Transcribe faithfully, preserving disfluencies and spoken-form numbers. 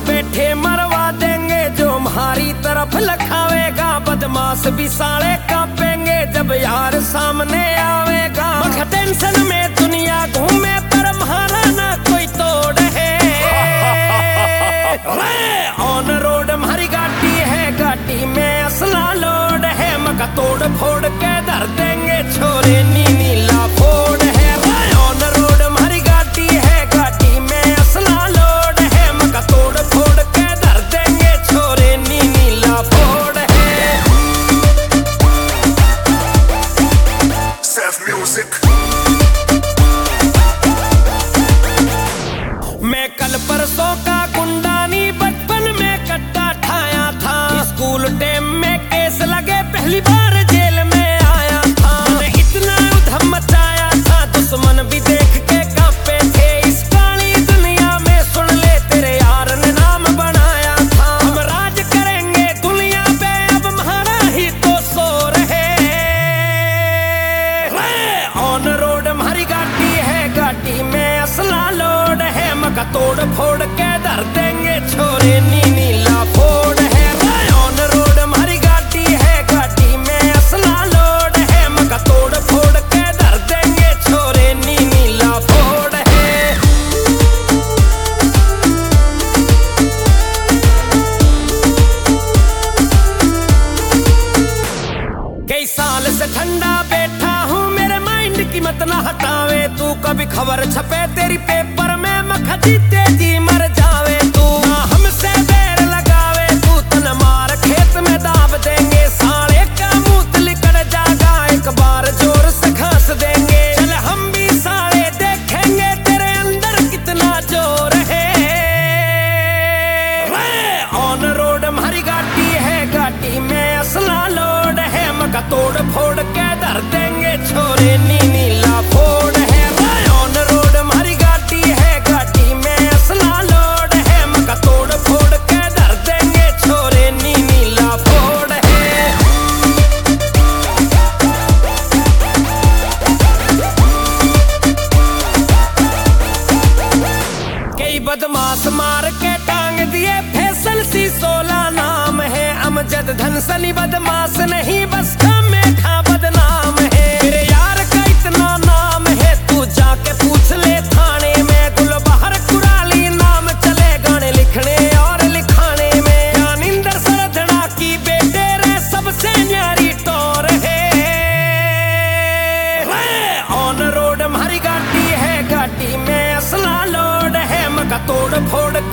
बैठे मरवा देंगे, जो हमारी तरफ लखावेगा बदमाश भी साले कांपेंगे जब यार सामने आवेगा। टेंशन में दुनिया घूमे पर हमारा ना कोई तोड़ है। ऑन रोड हमारी गाड़ी है, गाड़ी में असला लोड है, मका तोड़ फोड़ के धर देंगे छोरे नी नीला फोड़ है। ऑन रोड हमारी गाड़ी है, गाड़ी में असला लोड है, मका तोड़ फोड़ के धर देंगे छोरे नी नीला फोड़ है। Seth Music। मैं कल परसों का गुंडा नी बचपन में कट्टा ठाया था, स्कूल टाइम में केस लगे पहली बार जेल में आया था। मैंने इतना उधम मचाया था दुश्मन भी देख के कांपे थे, इस काली दुनिया में सुन ले तेरे यार ने नाम बनाया था। हम राज करेंगे दुनिया पे अब हमारा ही तो शोर है। ऑन रोड हमारी गाड़ी है, गाड़ी में असला लोड है, मका तोड़ फोड़ के धर देंगे छोरे नी नीला फोड़ है। ऑन रोड हमारी गाड़ी है, गाड़ी में असला लोड है, मका तोड़ फोड़ के धर देंगे छोरे नी नीला फोड़ है। कई साल से ठंडा बैठा हूँ, मेरे माइंड की मत ना हटावे तू, कभी खबर छपे तेरी पेपर में मखा जीते जी मर जावे तू। ना हमसे बैर लगावे तू, तन मार खेत में दाब देंगे, साले का मुंह लिकड़ जागा एक बार जोर से खांस देंगे। चल हम भी साले देखेंगे तेरे अंदर कितना जोर है। ऑन रोड हमारी गाड़ी है, गाड़ी में असला लोड है, मका तोड़ फोड़ के धर देंगे छोरे नी नीला फोड़ है। ऑन रोड हमारी गाड़ी है, गाड़ी में असला लोड है, मका तोड़ फोड़ के धर देंगे छोरे नी नीला फोड़ है। कई बदमाश मार के टांग दिए, फैसल सी सोलह नाम है, अमजद धनसनी बदमाश नहीं बस खामे खा बदनाम है। मेरे यार का इतना नाम है तू जाके पूछ ले थाने में, गुलबहर कुराली नाम चले गाने लिखने और लिखाने में। ज्ञानिंदर सरधड़ा की बेटे रे सबसे न्यारी टोर है। ऑन रोड हमारी गाड़ी है, गाड़ी में असला लोड है, मका तोड़ फोड़